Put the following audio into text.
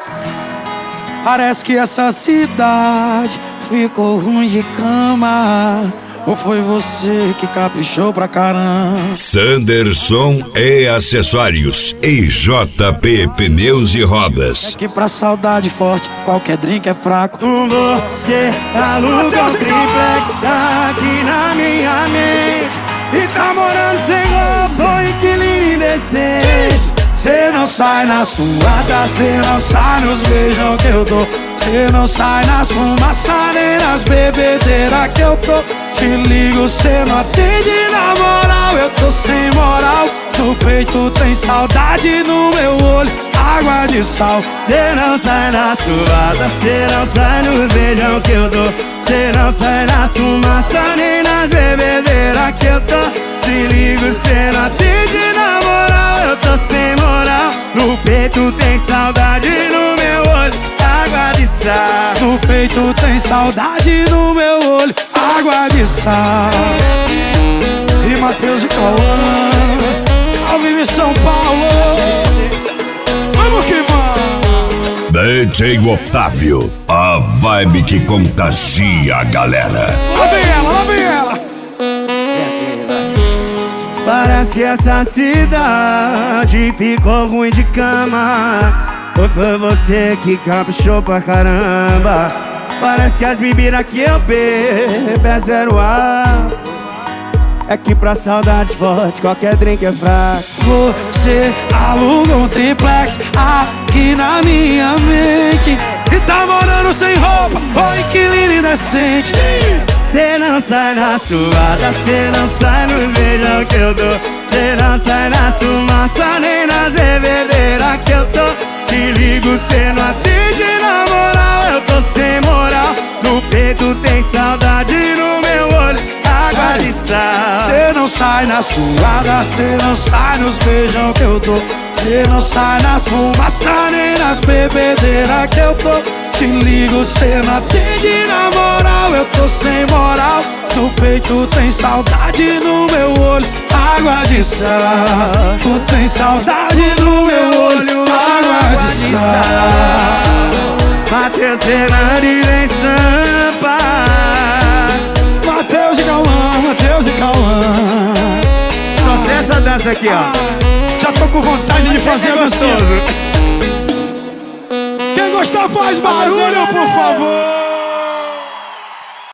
Parece que essa cidade ficou ruim de cama. Ou foi você que caprichou pra caramba? Sanderson e Acessórios e JP Pneus e Rodas. É que pra saudade forte qualquer drink é fraco. Com você aluga um triplex aqui na minha mente. E tá morando sem roupa, inquilino indecente. Cê não sai na suada, cê não sai nos beijão que eu dou. Cê não sai nas fumaças nem nas bebedeiras que eu tô. Te ligo, cê não atende na moral, eu tô sem moral. No peito tem saudade, no meu olho água de sal. Cê não sai na suada, cê não sai nos beijão que eu dou. Cê não sai na fumaça nem nas bebedeiras que eu tô. Te ligo, cê não atende na moral, eu tô sem moral. No peito tem saudade, no meu olho água de sal. No peito tem saudade, no meu olho água de sal. E Matheus e Cauã, ao vivo em São Paulo. Vamos que vamos! DJ Otávio, a vibe que contagia a galera. Lá vem ela, lá vem ela. Parece que essa cidade ficou ruim de cama. Ou foi você que caprichou pra caramba? Parece que as bebidas que eu bebo é zero ar. É que pra saudade forte qualquer drink é fraco. Você aluga um triplex aqui na minha mente. E tá morando sem roupa, ô inquilino indecente. Cê não sai na suada, cê não sai no beijão que eu dou. Cê não sai na fumaça nem nas bebedeiras que eu tô. Te ligo, cê não atende na moral, eu tô sem moral. No peito tem saudade, no meu olho água de sal. Cê não sai na suada, cê não sai nos beijão que eu dou. Cê não sai nas fumaças nem nas bebedeiras que eu tô. Te ligo, cê não atende na moral, eu tô sem moral. No peito tem saudade, no meu olho água de sal. Tu tem saudade no meu olho água de sal. Matheus Fernandes em Sampa. Matheus e Cauã, Matheus e Cauã. Só sei essa dança aqui, ó. Já tô com vontade de fazer a dança. Quem gostar faz barulho, por favor.